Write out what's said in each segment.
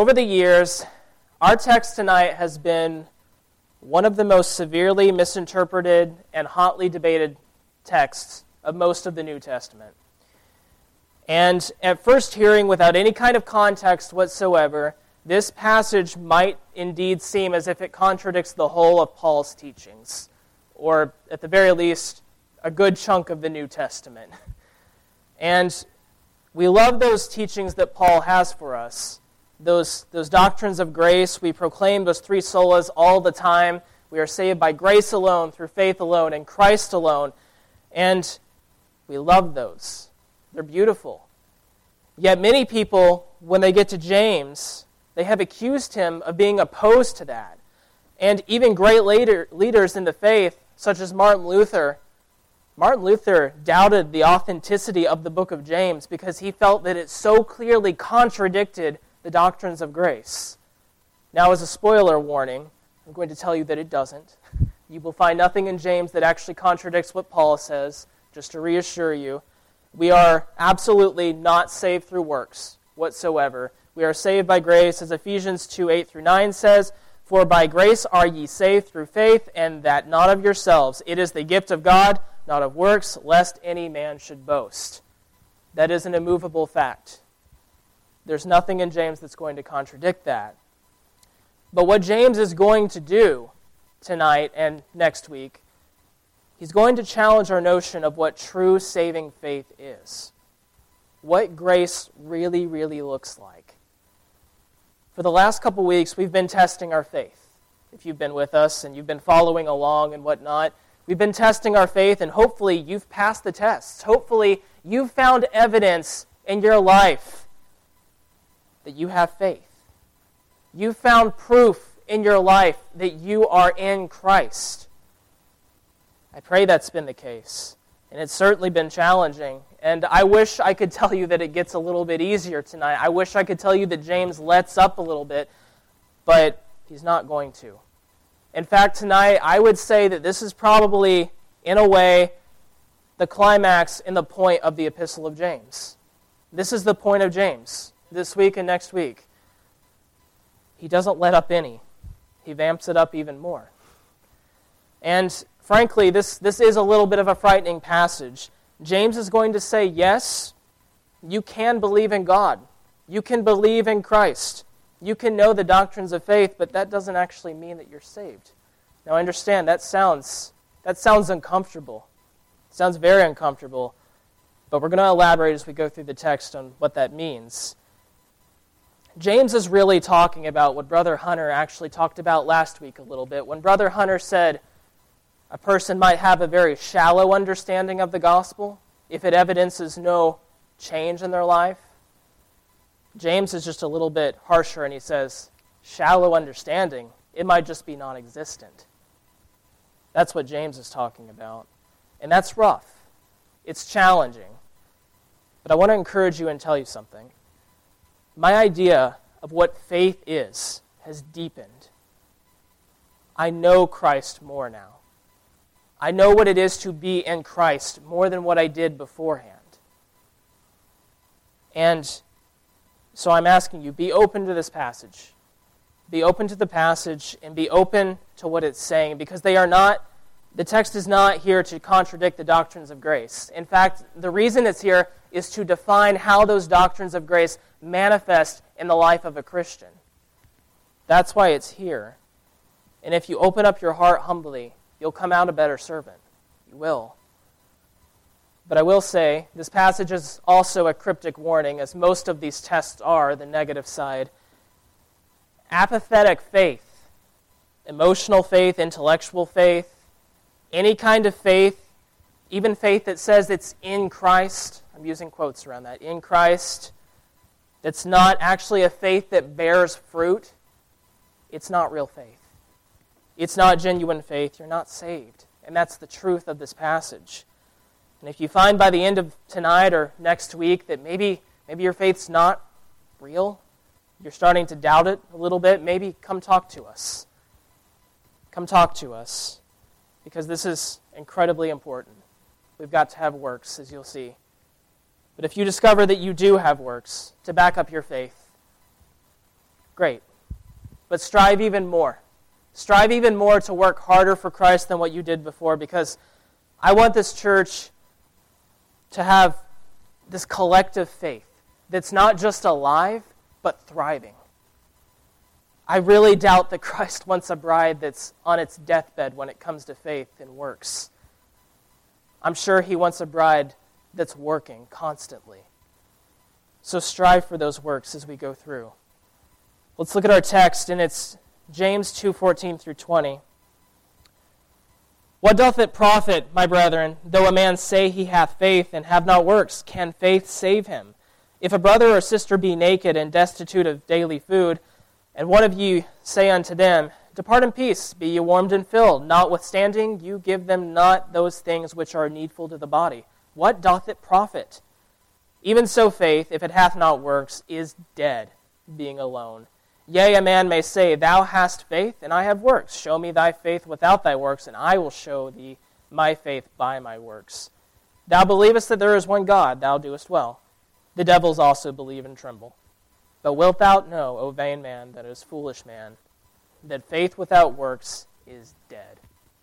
Over the years, our text tonight has been one of the most severely misinterpreted and hotly debated texts of most of the New Testament. And at first hearing, without any kind of context whatsoever, this passage might indeed seem as if it contradicts the whole of Paul's teachings, or at the very least, a good chunk of the New Testament. And we love those teachings that Paul has for us. Those doctrines of grace, we proclaim those three solas all the time. We are saved by grace alone, through faith alone, in Christ alone. And we love those. They're beautiful. Yet many people, when they get to James, they have accused him of being opposed to that. And even great leaders in the faith, such as Martin Luther doubted the authenticity of the book of James because he felt that it so clearly contradicted the doctrines of grace. Now, as a spoiler warning, I'm going to tell you that it doesn't. You will find nothing in James that actually contradicts what Paul says, just to reassure you. We are absolutely not saved through works whatsoever. We are saved by grace, as Ephesians 2:8-9 says, "For by grace are ye saved through faith, and that not of yourselves. It is the gift of God, not of works, lest any man should boast." That is an immovable fact. There's nothing in James that's going to contradict that. But what James is going to do tonight and next week, he's going to challenge our notion of what true saving faith is. What grace really, really looks like. For the last couple weeks, we've been testing our faith. If you've been with us and you've been following along and whatnot, we've been testing our faith, and hopefully you've passed the tests. Hopefully you've found evidence in your life that you have faith. You've found proof in your life that you are in Christ. I pray that's been the case. And it's certainly been challenging. And I wish I could tell you that it gets a little bit easier tonight. I wish I could tell you that James lets up a little bit, but he's not going to. In fact, tonight, I would say that this is probably, in a way, the climax and the point of the Epistle of James. This is the point of James, this week and next week. He doesn't let up any. He vamps it up even more. And frankly, this is a little bit of a frightening passage. James is going to say, yes, you can believe in God. You can believe in Christ. You can know the doctrines of faith, but that doesn't actually mean that you're saved. Now, understand, that sounds uncomfortable. It sounds very uncomfortable, but we're going to elaborate as we go through the text on what that means. James is really talking about what Brother Hunter actually talked about last week a little bit. When Brother Hunter said a person might have a very shallow understanding of the gospel if it evidences no change in their life, James is just a little bit harsher, and he says, shallow understanding, it might just be non-existent. That's what James is talking about. And that's rough. It's challenging. But I want to encourage you and tell you something. My idea of what faith is has deepened. I know Christ more now. I know what it is to be in Christ more than what I did beforehand. And so I'm asking you, be open to this passage. Be open to the passage and be open to what it's saying, because the text is not here to contradict the doctrines of grace. In fact, the reason it's here is to define how those doctrines of grace manifest in the life of a Christian. That's why it's here. And if you open up your heart humbly, you'll come out a better servant. You will. But I will say, this passage is also a cryptic warning, as most of these tests are, the negative side. Apathetic faith, emotional faith, intellectual faith, any kind of faith, even faith that says it's in Christ, I'm using quotes around that, in Christ, that's not actually a faith that bears fruit, it's not real faith. It's not genuine faith. You're not saved. And that's the truth of this passage. And if you find by the end of tonight or next week that maybe your faith's not real, you're starting to doubt it a little bit, maybe come talk to us. Come talk to us, because this is incredibly important. We've got to have works, as you'll see. But if you discover that you do have works to back up your faith, Great. But strive even more. Strive even more to work harder for Christ than what you did before, because I want this church to have this collective faith that's not just alive, but thriving. I really doubt that Christ wants a bride that's on its deathbed when it comes to faith and works. I'm sure he wants a bride that's working constantly. So strive for those works as we go through. Let's look at our text, and it's James 2:14 through 20. What doth it profit, my brethren, though a man say he hath faith and have not works? Can faith save him? If a brother or sister be naked and destitute of daily food, and one of you say unto them, Depart in peace, be ye warmed and filled, notwithstanding you give them not those things which are needful to the body, what doth it profit? Even so faith, if it hath not works, is dead, being alone. Yea, a man may say, Thou hast faith, and I have works. Show me thy faith without thy works, and I will show thee my faith by my works. Thou believest that there is one God, thou doest well. The devils also believe and tremble. But wilt thou know, O vain man, that is foolish man, that faith without works is dead?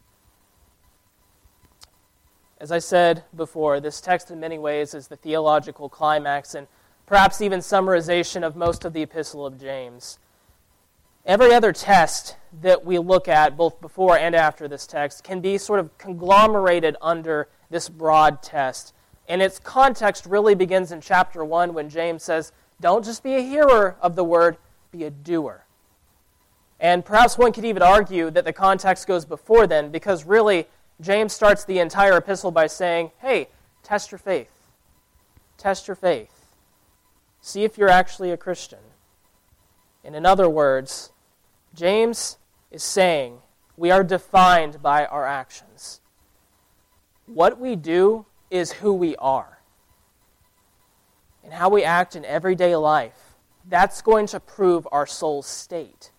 As I said before, this text in many ways is the theological climax and perhaps even summarization of most of the Epistle of James. Every other text that we look at, both before and after this text, can be sort of conglomerated under this broad test. And its context really begins in chapter 1 when James says, don't just be a hearer of the word, be a doer. And perhaps one could even argue that the context goes before then, because really James starts the entire epistle by saying, hey, test your faith. Test your faith. See if you're actually a Christian. And in other words, James is saying we are defined by our actions. What we do is who we are. And how we act in everyday life, that's going to prove our soul's state.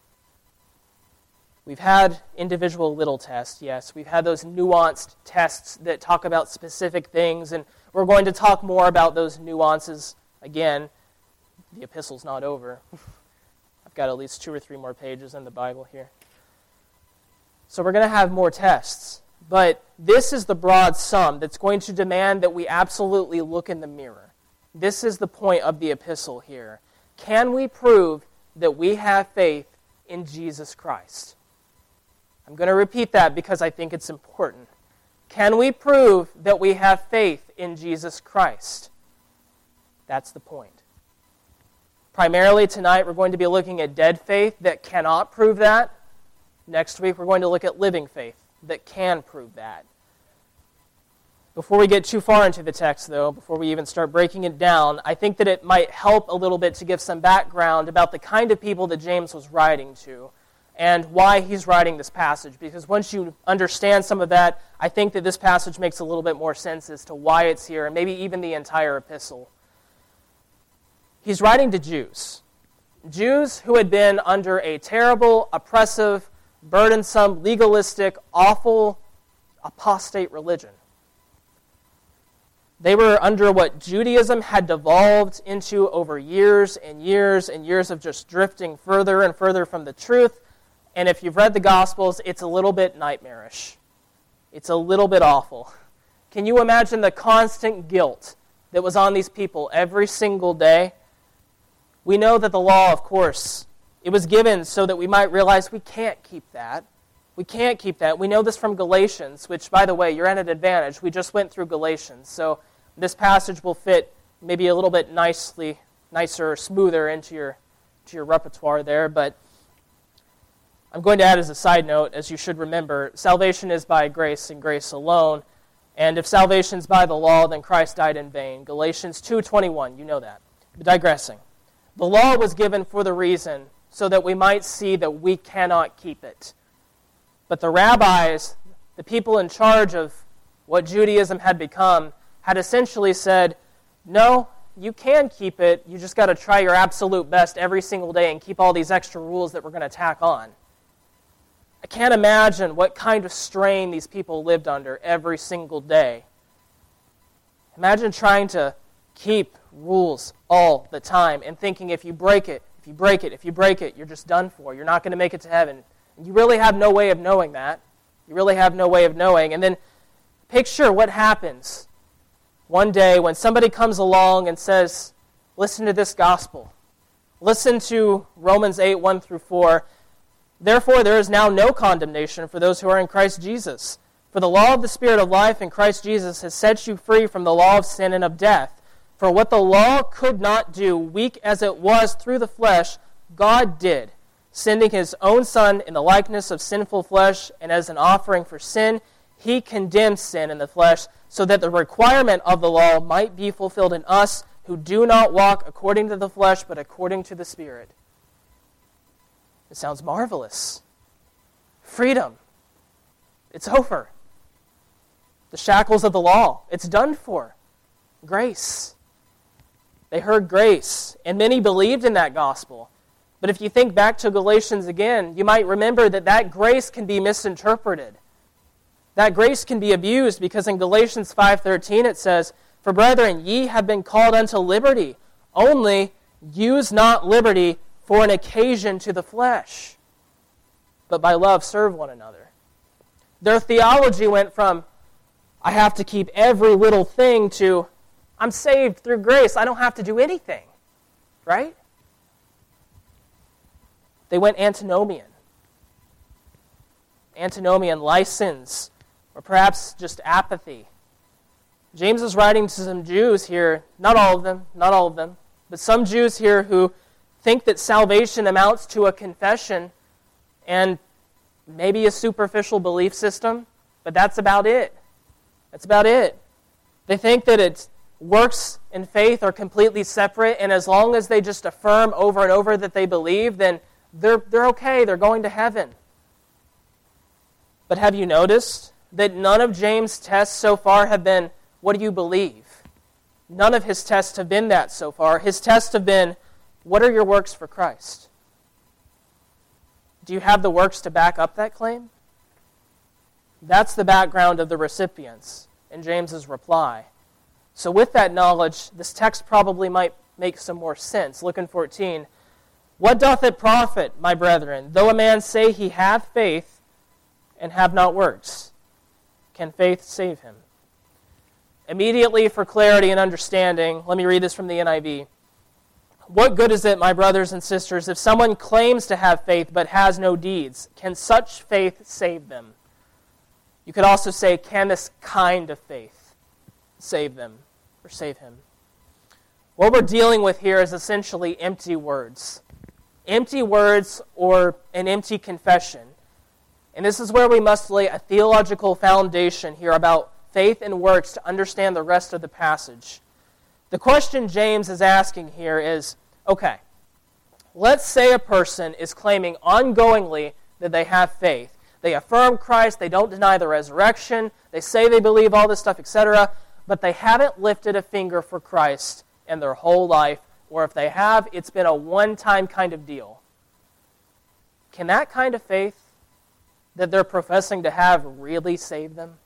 We've had individual little tests, yes. We've had those nuanced tests that talk about specific things, and we're going to talk more about those nuances again. The epistle's not over. I've got at least 2 or 3 more pages in the Bible here. So we're going to have more tests. But this is the broad sum that's going to demand that we absolutely look in the mirror. This is the point of the epistle here. Can we prove that we have faith in Jesus Christ? I'm going to repeat that because I think it's important. Can we prove that we have faith in Jesus Christ? That's the point. Primarily tonight, we're going to be looking at dead faith that cannot prove that. Next week, we're going to look at living faith that can prove that. Before we get too far into the text, though, before we even start breaking it down, I think that it might help a little bit to give some background about the kind of people that James was writing to and why he's writing this passage. Because once you understand some of that, I think that this passage makes a little bit more sense as to why it's here, and maybe even the entire epistle. He's writing to Jews. Jews who had been under a terrible, oppressive, burdensome, legalistic, awful, apostate religion. They were under what Judaism had devolved into over years and years and years of just drifting further and further from the truth. And if you've read the Gospels, it's a little bit nightmarish. It's a little bit awful. Can you imagine the constant guilt that was on these people every single day? We know that the law, of course, it was given so that we might realize we can't keep that. We can't keep that. We know this from Galatians, which, by the way, you're at an advantage. We just went through Galatians. So this passage will fit maybe a little bit nicer, smoother into your repertoire there. But I'm going to add as a side note, as you should remember, salvation is by grace and grace alone. And if salvation is by the law, then Christ died in vain. Galatians 2:21, you know that. But digressing. The law was given for the reason so that we might see that we cannot keep it. But the rabbis, the people in charge of what Judaism had become, had essentially said, no, you can keep it, you just got to try your absolute best every single day and keep all these extra rules that we're going to tack on. I can't imagine what kind of strain these people lived under every single day. Imagine trying to keep rules all the time and thinking if you break it, If you break it, you're just done for. You're not going to make it to heaven. And you really have no way of knowing that. You really have no way of knowing. And then picture what happens one day when somebody comes along and says, listen to this gospel. Listen to Romans 8, 1 through 4. Therefore, there is now no condemnation for those who are in Christ Jesus. For the law of the Spirit of life in Christ Jesus has set you free from the law of sin and of death. For what the law could not do, weak as it was through the flesh, God did, sending his own Son in the likeness of sinful flesh, and as an offering for sin, he condemned sin in the flesh, so that the requirement of the law might be fulfilled in us, who do not walk according to the flesh, but according to the Spirit. It sounds marvelous. Freedom. It's over. The shackles of the law. It's done for. Grace. They heard grace, and many believed in that gospel. But if you think back to Galatians again, you might remember that grace can be misinterpreted. That grace can be abused, because in Galatians 5:13 it says, For brethren, ye have been called unto liberty, only use not liberty for an occasion to the flesh, but by love serve one another. Their theology went from, I have to keep every little thing, to, I'm saved through grace, I don't have to do anything. Right? They went antinomian. Antinomian, license, or perhaps just apathy. James is writing to some Jews here, not all of them, but some Jews here who think that salvation amounts to a confession and maybe a superficial belief system, but that's about it. That's about it. They think that it's works and faith are completely separate, and as long as they just affirm over and over that they believe, then they're okay, they're going to heaven. But have you noticed that none of James' tests so far have been, what do you believe? None of his tests have been that so far. His tests have been, what are your works for Christ? Do you have the works to back up that claim? That's the background of the recipients in James's reply. So with that knowledge, this text probably might make some more sense. Look in 14. What doth it profit, my brethren, though a man say he hath faith and have not works? Can faith save him? Immediately, for clarity and understanding, let me read this from the NIV. What good is it, my brothers and sisters, if someone claims to have faith but has no deeds? Can such faith save them? You could also say, can this kind of faith save them or save him? What we're dealing with here is essentially empty words. Empty words or an empty confession. And this is where we must lay a theological foundation here about faith and works to understand the rest of the passage. The question James is asking here is, okay, let's say a person is claiming ongoingly that they have faith. They affirm Christ, they don't deny the resurrection, they say they believe all this stuff, etc., but they haven't lifted a finger for Christ in their whole life, or if they have, it's been a one-time kind of deal. Can that kind of faith that they're professing to have really save them?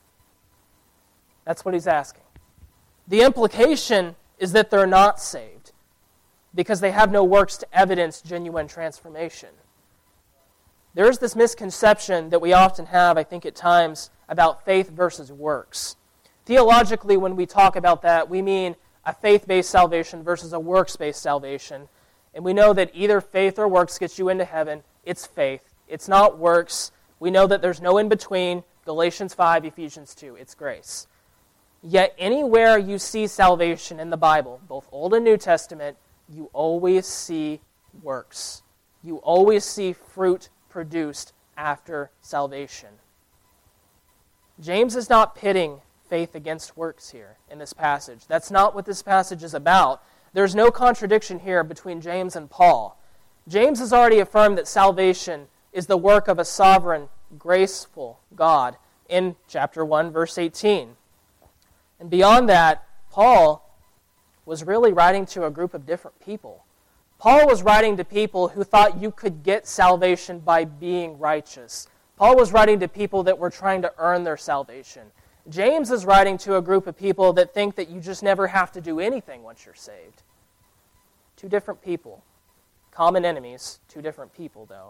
That's what he's asking. The implication is that they're not saved because they have no works to evidence genuine transformation. There's this misconception that we often have, I think at times, about faith versus works. Theologically, when we talk about that, we mean a faith-based salvation versus a works-based salvation. And we know that either faith or works gets you into heaven. It's faith. It's not works. We know that there's no in-between. Galatians 5, Ephesians 2. It's grace. Yet anywhere you see salvation in the Bible, both Old and New Testament, you always see works. You always see fruit produced after salvation. James is not pitting faith against works here in this passage. That's not what this passage is about. There's no contradiction here between James and Paul. James has already affirmed that salvation is the work of a sovereign, graceful God in chapter 1, verse 18. And beyond that, Paul was really writing to a group of different people. Paul was writing to people who thought you could get salvation by being righteous. Paul was writing to people that were trying to earn their salvation. James is writing to a group of people that think that you just never have to do anything once you're saved. Two different people. Common enemies, two different people, though.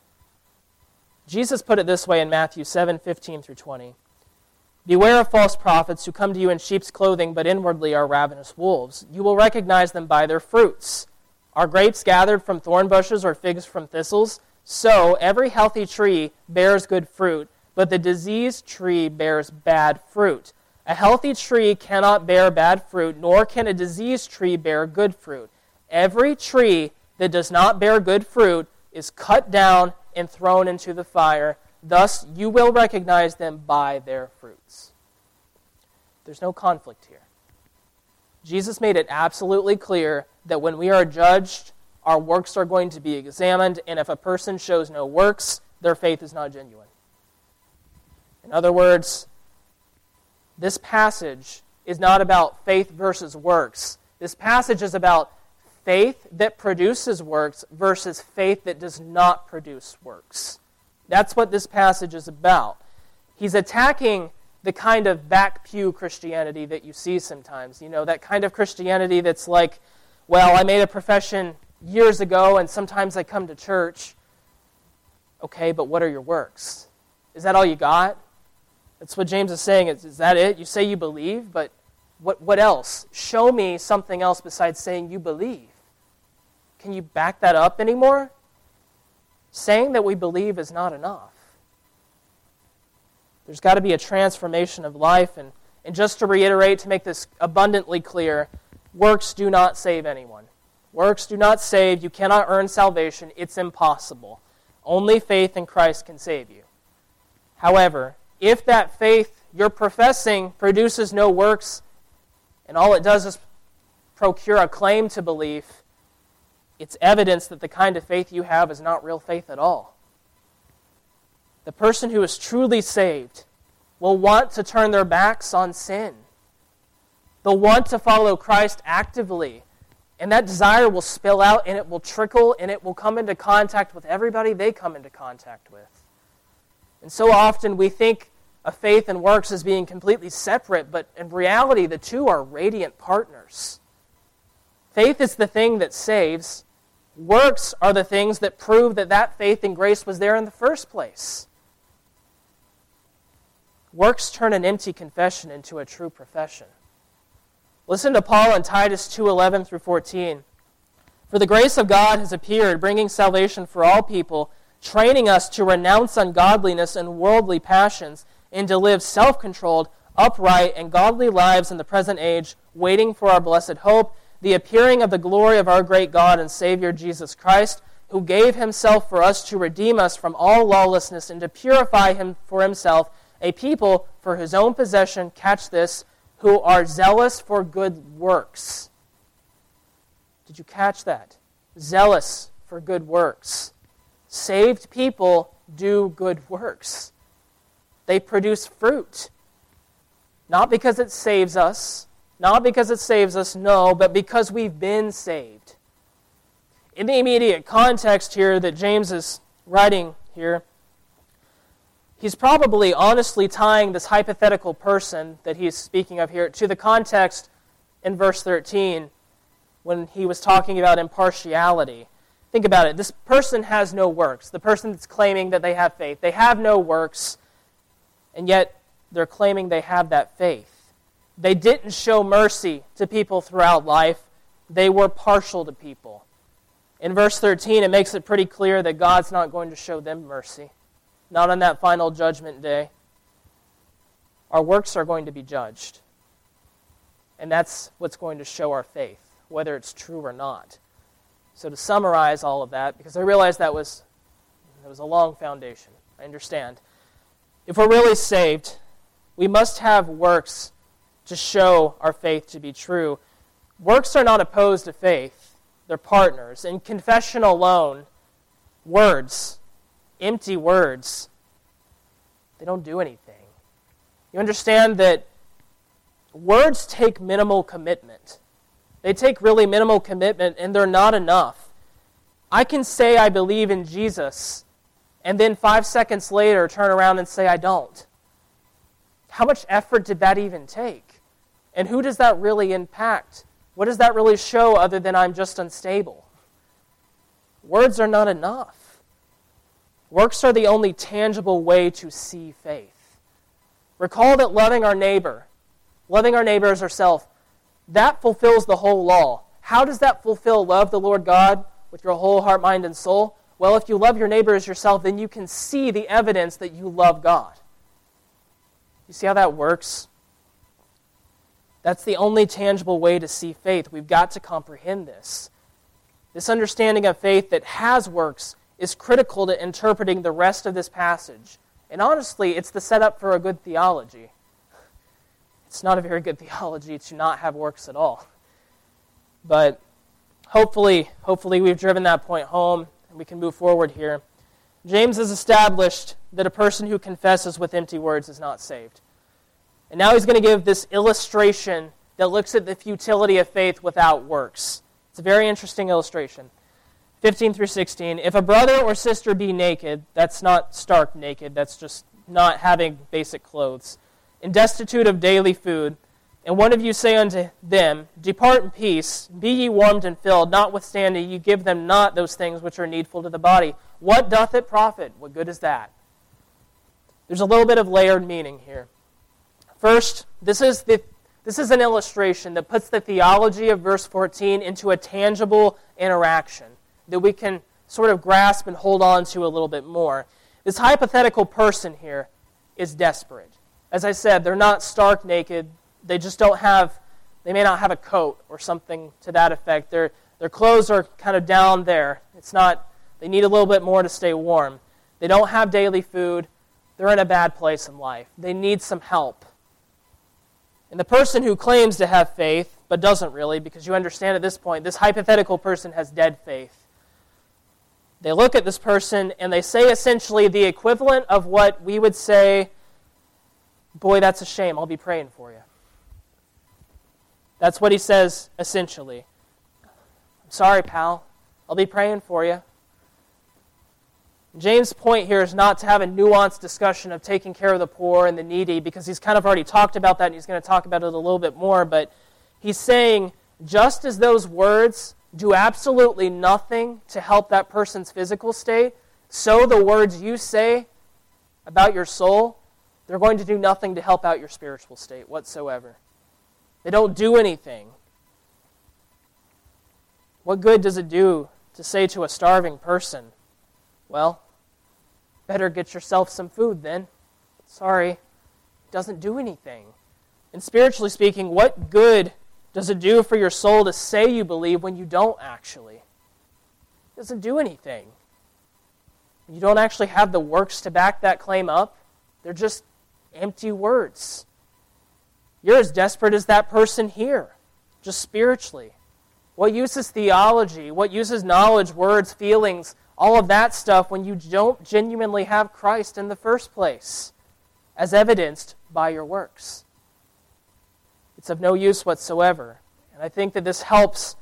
Jesus put it this way in Matthew 7:15 through 20. Beware of false prophets who come to you in sheep's clothing, but inwardly are ravenous wolves. You will recognize them by their fruits. Are grapes gathered from thorn bushes or figs from thistles? So every healthy tree bears good fruit, but the diseased tree bears bad fruit. A healthy tree cannot bear bad fruit, nor can a diseased tree bear good fruit. Every tree that does not bear good fruit is cut down and thrown into the fire. Thus you will recognize them by their fruits. There's no conflict here. Jesus made it absolutely clear that when we are judged, our works are going to be examined, and if a person shows no works, their faith is not genuine. In other words, this passage is not about faith versus works. This passage is about faith that produces works versus faith that does not produce works. That's what this passage is about. He's attacking the kind of back pew Christianity that you see sometimes. You know, that kind of Christianity that's like, well, I made a profession years ago and sometimes I come to church. Okay, but what are your works? Is that all you got? That's what James is saying. Is that it? You say you believe, but what else? Show me something else besides saying you believe. Can you back that up anymore? Saying that we believe is not enough. There's got to be a transformation of life. And just to reiterate, to make this abundantly clear, works do not save anyone. Works do not save. You cannot earn salvation. It's impossible. Only faith in Christ can save you. However, if that faith you're professing produces no works, and all it does is procure a claim to belief, it's evidence that the kind of faith you have is not real faith at all. The person who is truly saved will want to turn their backs on sin. They'll want to follow Christ actively, and that desire will spill out, and it will trickle, and it will come into contact with everybody they come into contact with. And so often we think of faith and works as being completely separate, but in reality the two are radiant partners. Faith is the thing that saves. Works are the things that prove that that faith and grace was there in the first place. Works turn an empty confession into a true profession. Listen to Paul in Titus 2:11 through 14. For the grace of God has appeared, bringing salvation for all people, training us to renounce ungodliness and worldly passions, and to live self-controlled, upright, and godly lives in the present age, waiting for our blessed hope, the appearing of the glory of our great God and Savior Jesus Christ, who gave himself for us to redeem us from all lawlessness and to purify him for himself, a people for his own possession, catch this, who are zealous for good works. Did you catch that? Zealous for good works. Saved people do good works. They produce fruit. Not because it saves us, no, but because we've been saved. In the immediate context here that James is writing here, he's probably honestly tying this hypothetical person that he's speaking of here to the context in verse 13 when he was talking about impartiality. Think about it. This person has no works. The person that's claiming that they have faith. They have no works, and yet they're claiming they have that faith. They didn't show mercy to people throughout life. They were partial to people. In verse 13, it makes it pretty clear that God's not going to show them mercy. Not on that final judgment day. Our works are going to be judged. And that's what's going to show our faith, whether it's true or not. So to summarize all of that, because I realize that was a long foundation, I understand. If we're really saved, we must have works to show our faith to be true. Works are not opposed to faith. They're partners. In confession alone, words, empty words, they don't do anything. You understand that words take minimal commitment. They take really minimal commitment, and they're not enough. I can say I believe in Jesus, and then 5 seconds later turn around and say I don't. How much effort did that even take? And who does that really impact? What does that really show other than I'm just unstable? words are not enough. Works are the only tangible way to see faith. Recall that loving our neighbor as ourselves, that fulfills the whole law. How does that fulfill love the Lord God with your whole heart, mind, and soul? Well, if you love your neighbor as yourself, then you can see the evidence that you love God. You see how that works? That's the only tangible way to see faith. We've got to comprehend this. This understanding of faith that has works is critical to interpreting the rest of this passage. And honestly, it's the setup for a good theology. It's not a very good theology to not have works at all. But hopefully we've driven that point home and we can move forward here. James has established that a person who confesses with empty words is not saved. And now he's going to give this illustration that looks at the futility of faith without works. It's a very interesting illustration. 15 through 16. If a brother or sister be naked, that's not stark naked, that's just not having basic clothes, and destitute of daily food, and one of you say unto them, Depart in peace, be ye warmed and filled, notwithstanding ye give them not those things which are needful to the body. What doth it profit? What good is that? There's a little bit of layered meaning here. First, this is an illustration that puts the theology of verse 14 into a tangible interaction that we can sort of grasp and hold on to a little bit more. This hypothetical person here is desperate. As I said, they're not stark naked. They may not have a coat or something to that effect. Their clothes are kind of down there. They need a little bit more to stay warm. They don't have daily food. They're in a bad place in life. They need some help. And the person who claims to have faith, but doesn't really, because you understand at this point, this hypothetical person has dead faith. They look at this person and they say essentially the equivalent of what we would say, boy, that's a shame, I'll be praying for you. That's what he says essentially. I'm sorry, pal, I'll be praying for you. James' point here is not to have a nuanced discussion of taking care of the poor and the needy, because he's kind of already talked about that and he's going to talk about it a little bit more, but he's saying just as those words do absolutely nothing to help that person's physical state, so the words you say about your soul, they're going to do nothing to help out your spiritual state whatsoever. They don't do anything. What good does it do to say to a starving person, well, better get yourself some food then? Sorry, it doesn't do anything. And spiritually speaking, what good does it do for your soul to say you believe when you don't actually? It doesn't do anything. You don't actually have the works to back that claim up. They're just empty words. You're as desperate as that person here, just spiritually. What use is theology? What use is knowledge, words, feelings, all of that stuff when you don't genuinely have Christ in the first place, as evidenced by your works? It's of no use whatsoever. And I think that this helps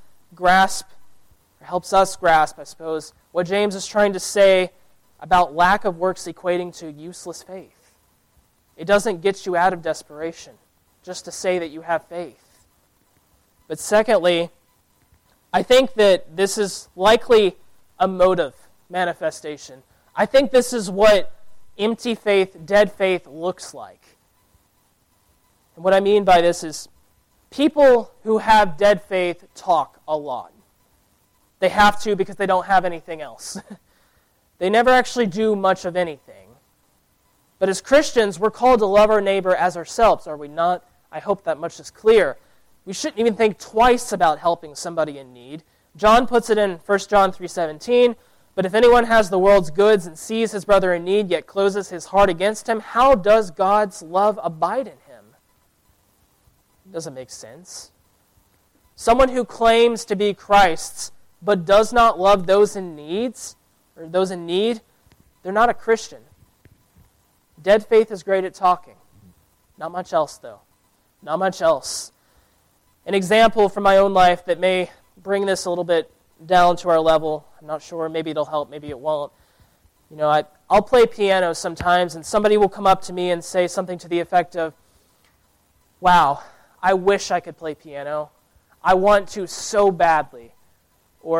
us grasp, I suppose, what James is trying to say about lack of works equating to useless faith. It doesn't get you out of desperation just to say that you have faith. But secondly, I think that this is likely a motive manifestation. I think this is what empty faith, dead faith looks like. And what I mean by this is people who have dead faith talk a lot. They have to because they don't have anything else. They never actually do much of anything. But as Christians, we're called to love our neighbor as ourselves, are we not? I hope that much is clear. We shouldn't even think twice about helping somebody in need. John puts it in 1 John 3:17, but if anyone has the world's goods and sees his brother in need, yet closes his heart against him, how does God's love abide in him? It doesn't make sense. Someone who claims to be Christ's, but does not love those in need, they're not a Christian. Dead faith is great at talking. Not much else, though. Not much else. An example from my own life that may bring this a little bit down to our level. I'm not sure. Maybe it'll help. Maybe it won't. I'll play piano sometimes, and somebody will come up to me and say something to the effect of, wow, I wish I could play piano. I want to so badly. Or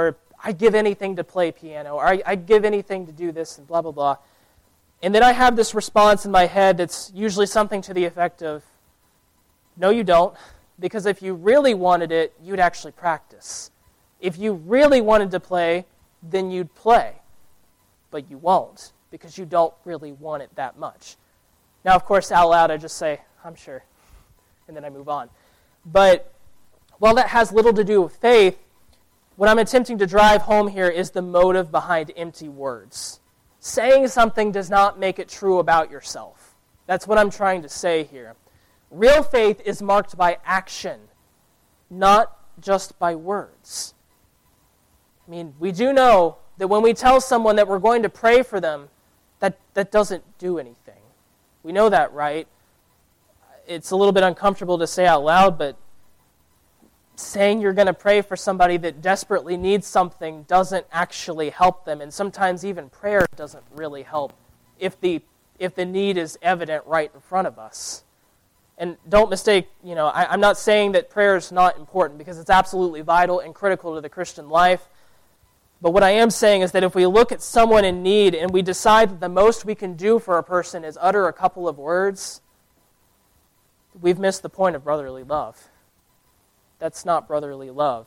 I'd give anything to play piano, or I'd give anything to do this, and blah, blah, blah. And then I have this response in my head that's usually something to the effect of, no, you don't, because if you really wanted it, you'd actually practice. If you really wanted to play, then you'd play. But you won't, because you don't really want it that much. Now, of course, out loud, I just say, I'm sure, and then I move on. But while that has little to do with faith, what I'm attempting to drive home here is the motive behind empty words. Saying something does not make it true about yourself. That's what I'm trying to say here. Real faith is marked by action, not just by words. I mean, we do know that when we tell someone that we're going to pray for them, that doesn't do anything. We know that, right? It's a little bit uncomfortable to say out loud, but saying you're going to pray for somebody that desperately needs something doesn't actually help them, and sometimes even prayer doesn't really help if the need is evident right in front of us. And don't mistake, I'm not saying that prayer is not important, because it's absolutely vital and critical to the Christian life. But what I am saying is that if we look at someone in need and we decide that the most we can do for a person is utter a couple of words, we've missed the point of brotherly love. That's not brotherly love.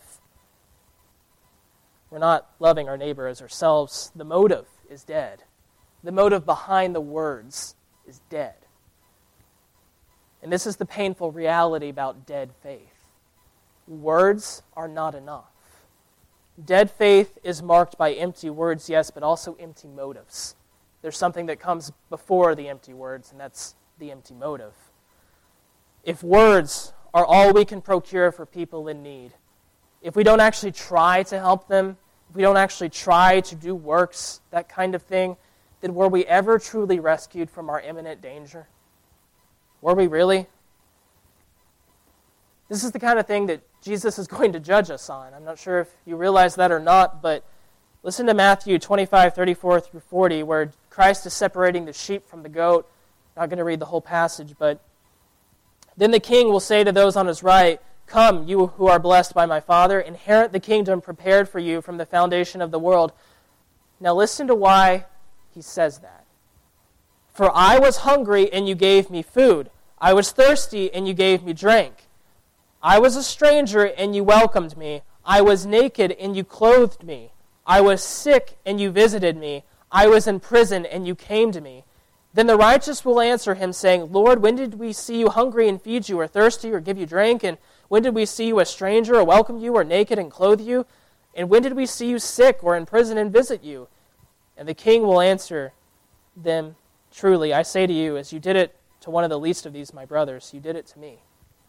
We're not loving our neighbor as ourselves. The motive is dead. The motive behind the words is dead. And this is the painful reality about dead faith. Words are not enough. Dead faith is marked by empty words, yes, but also empty motives. There's something that comes before the empty words, and that's the empty motive. If words are all we can procure for people in need, if we don't actually try to help them, if we don't actually try to do works, that kind of thing, then were we ever truly rescued from our imminent danger? Were we really? This is the kind of thing that Jesus is going to judge us on. I'm not sure if you realize that or not, but listen to Matthew 25:34 through 40, where Christ is separating the sheep from the goat. I'm not going to read the whole passage, but then the king will say to those on his right, "Come, you who are blessed by my Father, inherit the kingdom prepared for you from the foundation of the world." Now listen to why he says that. "For I was hungry, and you gave me food. I was thirsty, and you gave me drink. I was a stranger, and you welcomed me. I was naked, and you clothed me. I was sick, and you visited me. I was in prison, and you came to me." Then the righteous will answer him, saying, "Lord, when did we see you hungry and feed you, or thirsty or give you drink? And when did we see you a stranger or welcome you, or naked and clothe you? And when did we see you sick or in prison and visit you?" And the king will answer them, "Truly, I say to you, as you did it to one of the least of these my brothers, you did it to me."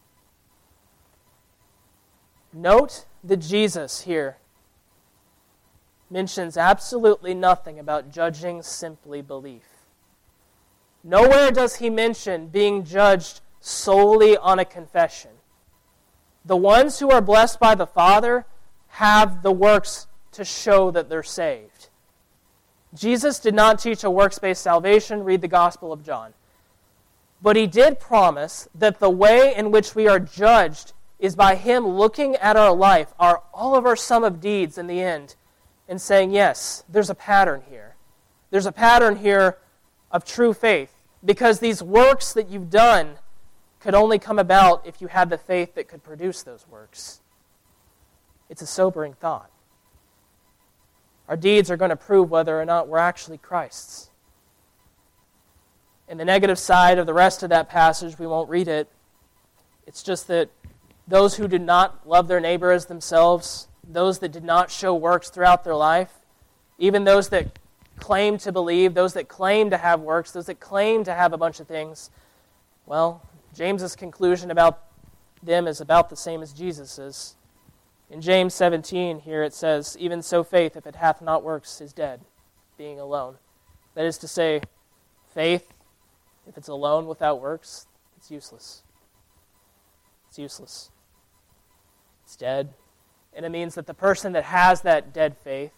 Note that Jesus here mentions absolutely nothing about judging simply belief. Nowhere does he mention being judged solely on a confession. The ones who are blessed by the Father have the works to show that they're saved. Jesus did not teach a works-based salvation. Read the Gospel of John. But he did promise that the way in which we are judged is by him looking at our life, all of our sum of deeds in the end, and saying, yes, there's a pattern here. There's a pattern here of true faith, because these works that you've done could only come about if you had the faith that could produce those works. It's a sobering thought. Our deeds are going to prove whether or not we're actually Christ's. And the negative side of the rest of that passage, we won't read it. It's just that those who did not love their neighbor as themselves, those that did not show works throughout their life, even those that claim to believe, those that claim to have works, those that claim to have a bunch of things, well, James's conclusion about them is about the same as Jesus's. In James 17 here it says, "Even so faith, if it hath not works, is dead, being alone." That is to say, faith, if it's alone without works, it's useless. It's useless. It's dead. And it means that the person that has that dead faith,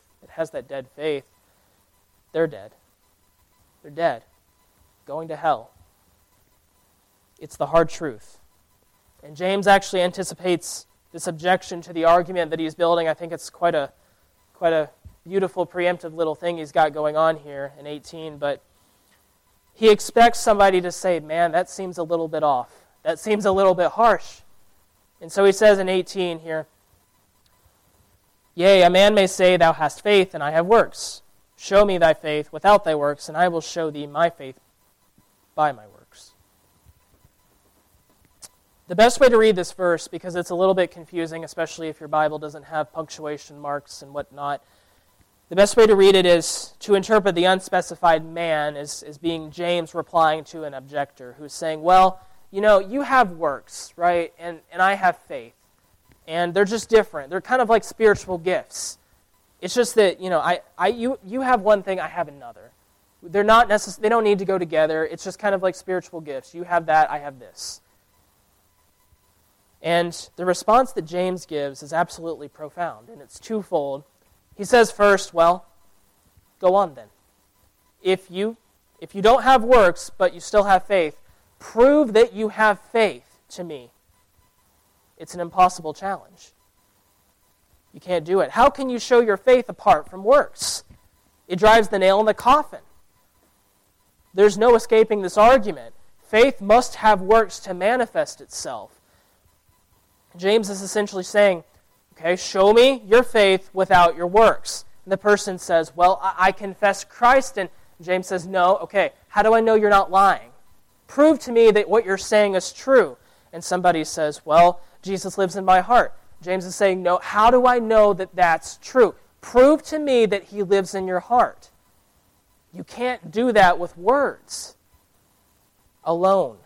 they're dead. They're dead. Going to hell. It's the hard truth. And James actually anticipates this objection to the argument that he's building. I think it's quite a quite a beautiful preemptive little thing he's got going on here in 18, but he expects somebody to say, man, that seems a little bit off. That seems a little bit harsh. And so he says in 18 here, yea, a man may say, thou hast faith, and I have works. Show me thy faith without thy works, and I will show thee my faith by my works. The best way to read this verse, because it's a little bit confusing, especially if your Bible doesn't have punctuation marks and whatnot, the best way to read it is to interpret the unspecified man as being James replying to an objector who's saying, well, you know, you have works, right, and I have faith. And they're just different. They're kind of like spiritual gifts. It's just that, you know, you have one thing, I have another. They're not they don't need to go together. It's just kind of like spiritual gifts. You have that, I have this. And the response that James gives is absolutely profound, and it's twofold. He says first, well, go on then. If you don't have works, but you still have faith, prove that you have faith to me. It's an impossible challenge. You can't do it. How can you show your faith apart from works? It drives the nail in the coffin. There's no escaping this argument. Faith must have works to manifest itself. James is essentially saying, okay, show me your faith without your works. And the person says, well, I confess Christ. And James says, no, okay, how do I know you're not lying? Prove to me that what you're saying is true. And somebody says, well, Jesus lives in my heart. James is saying, no, how do I know that that's true? Prove to me that he lives in your heart. You can't do that with words alone.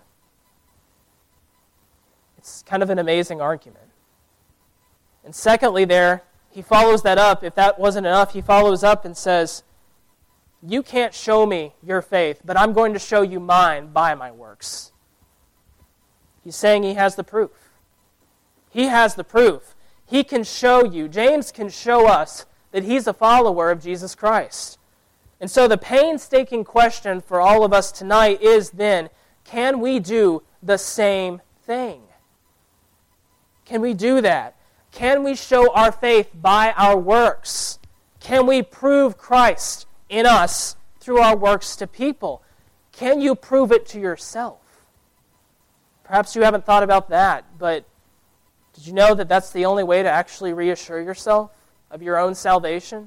It's kind of an amazing argument. And secondly there, he follows that up. If that wasn't enough, he follows up and says, you can't show me your faith, but I'm going to show you mine by my works. He's saying he has the proof. He has the proof. He can show you. James can show us that he's a follower of Jesus Christ. And so the painstaking question for all of us tonight is then, can we do the same thing? Can we do that? Can we show our faith by our works? Can we prove Christ in us through our works to people? Can you prove it to yourself? Perhaps you haven't thought about that, but did you know that that's the only way to actually reassure yourself of your own salvation?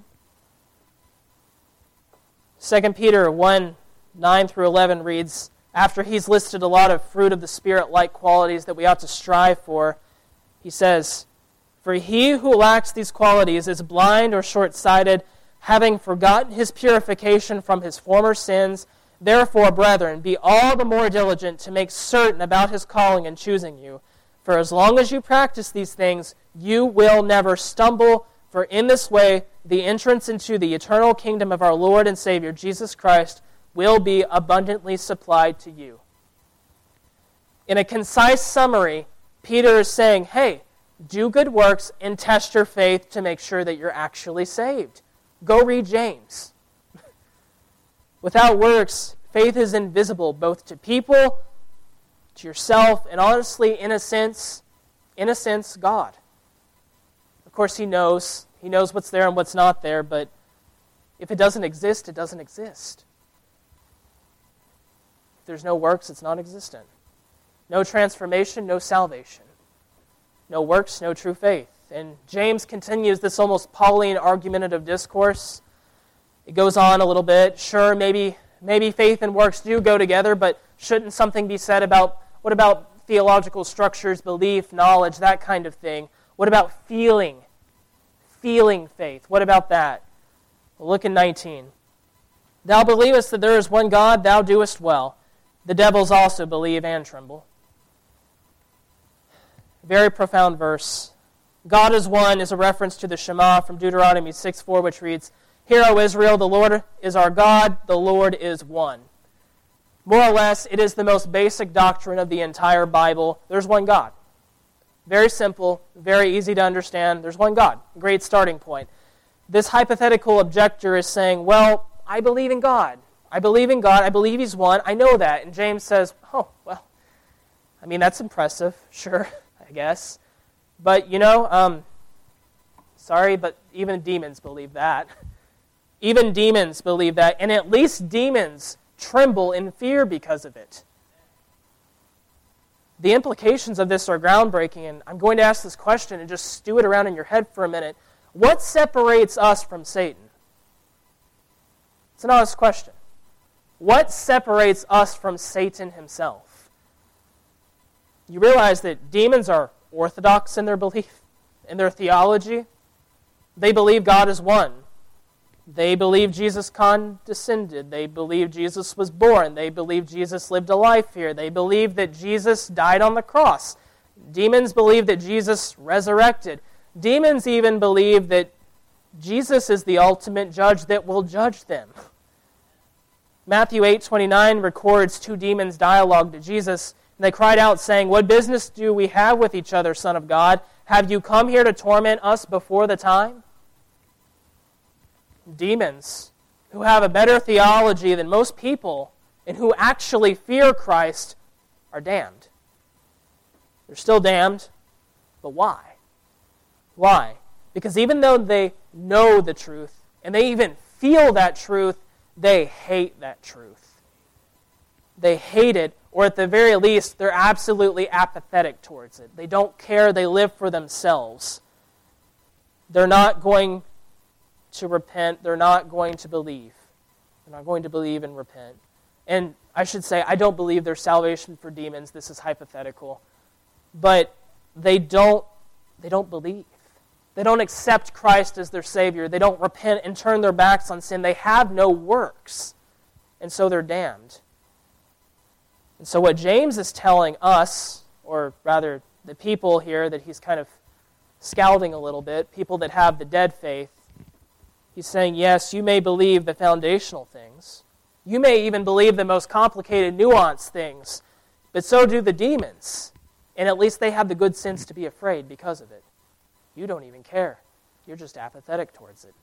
2 Peter 1, 9 through 11 reads, after he's listed a lot of fruit of the Spirit-like qualities that we ought to strive for, he says, for he who lacks these qualities is blind or short-sighted, having forgotten his purification from his former sins. Therefore, brethren, be all the more diligent to make certain about his calling and choosing you. For as long as you practice these things, you will never stumble, for in this way the entrance into the eternal kingdom of our Lord and Savior Jesus Christ will be abundantly supplied to you. In a concise summary, Peter is saying, hey, do good works and test your faith to make sure that you're actually saved. Go read James. Without works, faith is invisible both to people, to yourself, and honestly, in a sense, God. Of course, He knows what's there and what's not there, but if it doesn't exist, it doesn't exist. If there's no works, it's non-existent. No transformation, no salvation. No works, no true faith. And James continues this almost Pauline argumentative discourse. It goes on a little bit. Sure, maybe faith and works do go together, but shouldn't something be said about, what about theological structures, belief, knowledge, that kind of thing? What about feeling? Feeling faith. What about that? Well, look in 19. Thou believest that there is one God, thou doest well. The devils also believe and tremble. Very profound verse. God is one is a reference to the Shema from Deuteronomy 6:4, which reads, Hear, O Israel, the Lord is our God, the Lord is one. More or less, it is the most basic doctrine of the entire Bible. There's one God. Very simple, very easy to understand. There's one God. Great starting point. This hypothetical objector is saying, well, I believe in God. I believe in God. I believe He's one. I know that. And James says, oh, well, I mean, that's impressive. Sure, I guess. But, sorry, but even demons believe that. Even demons believe that, and at least demons tremble in fear because of it. The implications of this are groundbreaking, and I'm going to ask this question and just stew it around in your head for a minute. What separates us from Satan? It's an honest question. What separates us from Satan himself? You realize that demons are orthodox in their belief, in their theology. They believe God is one. They believe Jesus condescended. They believe Jesus was born. They believe Jesus lived a life here. They believe that Jesus died on the cross. Demons believe that Jesus resurrected. Demons even believe that Jesus is the ultimate judge that will judge them. Matthew 8:29 records two demons' dialogue to Jesus. And they cried out, saying, "What business do we have with each other, Son of God? Have you come here to torment us before the time?" Demons, who have a better theology than most people and who actually fear Christ, are damned. They're still damned, but why? Why? Because even though they know the truth, and they even feel that truth, they hate that truth. They hate it, or at the very least, they're absolutely apathetic towards it. They don't care, they live for themselves. They're not going to repent, they're not going to believe. They're not going to believe and repent. And I should say, I don't believe there's salvation for demons. This is hypothetical. But they don't believe. They don't accept Christ as their Savior. They don't repent and turn their backs on sin. They have no works. And so they're damned. And so what James is telling us, or rather the people here that he's kind of scalding a little bit, people that have the dead faith, he's saying, yes, you may believe the foundational things. You may even believe the most complicated, nuanced things, but so do the demons. And at least they have the good sense to be afraid because of it. You don't even care. You're just apathetic towards it.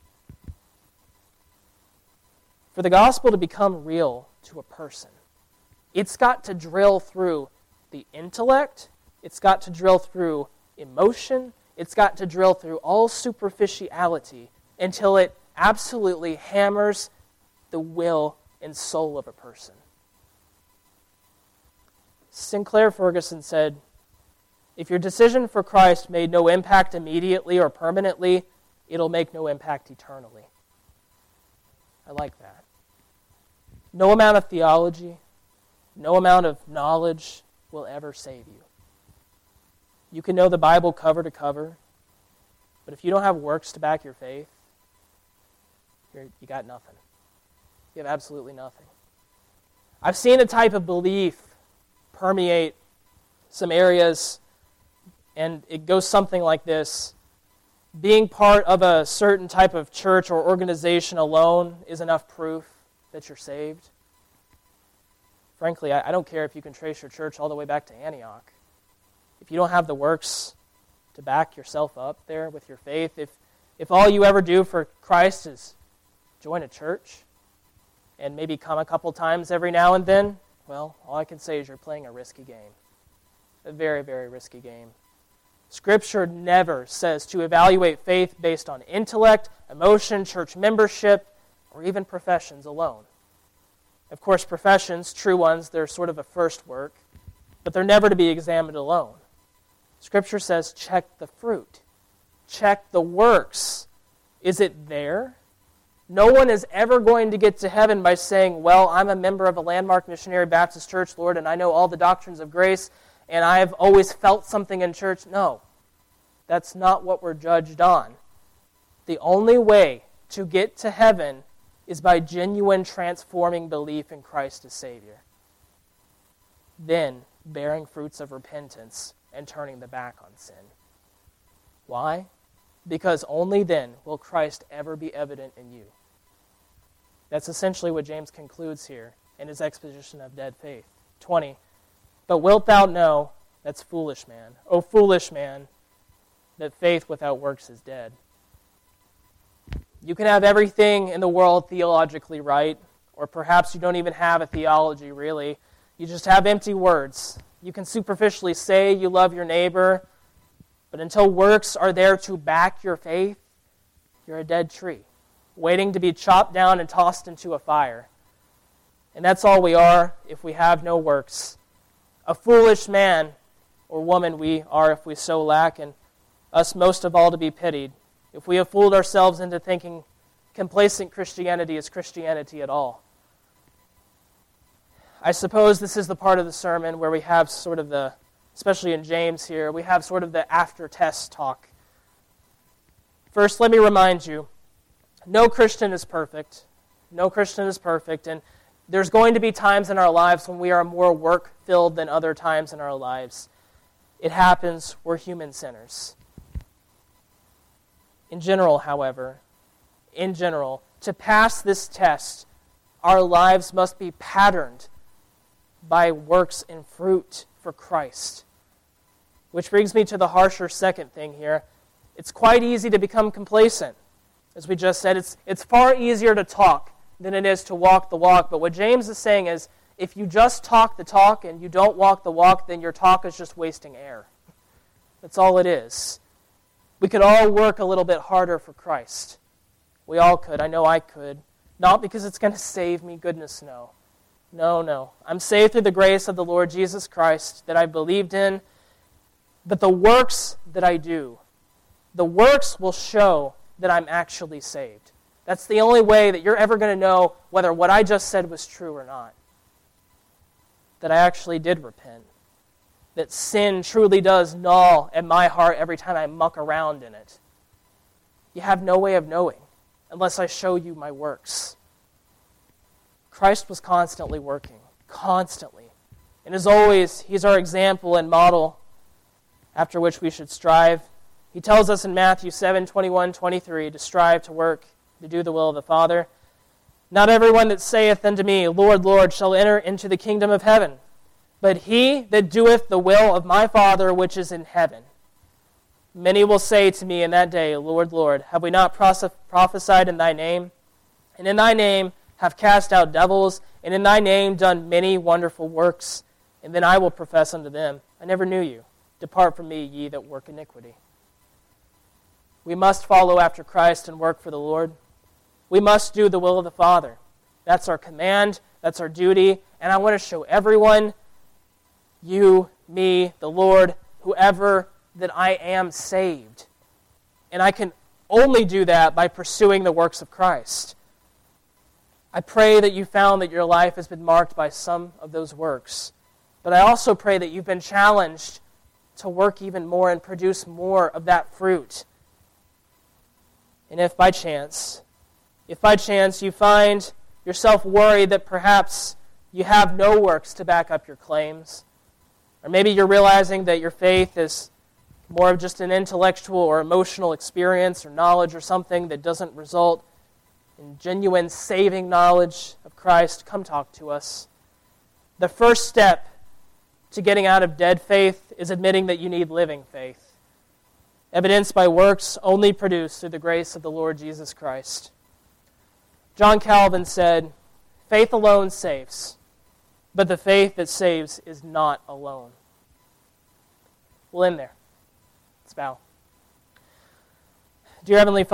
For the gospel to become real to a person, it's got to drill through the intellect, it's got to drill through emotion, it's got to drill through all superficiality until it absolutely hammers the will and soul of a person. Sinclair Ferguson said, "If your decision for Christ made no impact immediately or permanently, it'll make no impact eternally." I like that. No amount of theology, no amount of knowledge will ever save you. You can know the Bible cover to cover, but if you don't have works to back your faith, you got nothing. You have absolutely nothing. I've seen a type of belief permeate some areas, and it goes something like this. Being part of a certain type of church or organization alone is enough proof that you're saved. Frankly, I don't care if you can trace your church all the way back to Antioch. If you don't have the works to back yourself up there with your faith, if all you ever do for Christ is join a church and maybe come a couple times every now and then, well, all I can say is you're playing a risky game. A very, very risky game. Scripture never says to evaluate faith based on intellect, emotion, church membership, or even professions alone. Of course, professions, true ones, they're sort of a first work, but they're never to be examined alone. Scripture says check the fruit. Check the works. Is it there? No one is ever going to get to heaven by saying, well, I'm a member of a Landmark Missionary Baptist Church, Lord, and I know all the doctrines of grace, and I've always felt something in church. No, that's not what we're judged on. The only way to get to heaven is by genuine transforming belief in Christ as Savior. Then bearing fruits of repentance and turning the back on sin. Why? Because only then will Christ ever be evident in you. That's essentially what James concludes here in his exposition of dead faith. 20. But wilt thou know, that's foolish man, O foolish man, that faith without works is dead. You can have everything in the world theologically right, or perhaps you don't even have a theology really. You just have empty words. You can superficially say you love your neighbor, but until works are there to back your faith, You're a dead tree, waiting to be chopped down and tossed into a fire. And that's all we are if we have no works. A foolish man or woman we are if we so lack, and us most of all to be pitied, if we have fooled ourselves into thinking complacent Christianity is Christianity at all. I suppose this is the part of the sermon where we have sort of the, especially in James here, we have sort of the after-test talk. First, let me remind you, no Christian is perfect. No Christian is perfect, and there's going to be times in our lives when we are more work-filled than other times in our lives. It happens. We're human sinners. In general, however, to pass this test, our lives must be patterned by works and fruit for Christ. Which brings me to the harsher second thing here. It's quite easy to become complacent. As we just said, it's far easier to talk than it is to walk the walk. But what James is saying is, if you just talk the talk and you don't walk the walk, then your talk is just wasting air. That's all it is. We could all work a little bit harder for Christ. We all could. I know I could. Not because it's going to save me. Goodness, no. No. I'm saved through the grace of the Lord Jesus Christ that I believed in. But the works that I do, the works will show that I'm actually saved. That's the only way that you're ever going to know whether what I just said was true or not. That I actually did repent. That sin truly does gnaw at my heart every time I muck around in it. You have no way of knowing unless I show you my works. Christ was constantly working. Constantly. And as always, He's our example and model after which we should strive. He tells us in Matthew 7:21-23 to strive to work, to do the will of the Father. Not everyone that saith unto me, Lord, Lord, shall enter into the kingdom of heaven, but he that doeth the will of my Father which is in heaven. Many will say to me in that day, Lord, Lord, have we not prophesied in thy name? And in thy name have cast out devils, and in thy name done many wonderful works? And then I will profess unto them, I never knew you. Depart from me, ye that work iniquity. We must follow after Christ and work for the Lord. We must do the will of the Father. That's our command. That's our duty. And I want to show everyone, you, me, the Lord, whoever, that I am saved. And I can only do that by pursuing the works of Christ. I pray that you found that your life has been marked by some of those works. But I also pray that you've been challenged to work even more and produce more of that fruit. And if by chance you find yourself worried that perhaps you have no works to back up your claims, or maybe you're realizing that your faith is more of just an intellectual or emotional experience or knowledge or something that doesn't result in genuine saving knowledge of Christ, come talk to us. The first step to getting out of dead faith is admitting that you need living faith, evidenced by works only produced through the grace of the Lord Jesus Christ. John Calvin said, faith alone saves, but the faith that saves is not alone. We'll end there. Let's bow. Dear Heavenly Father,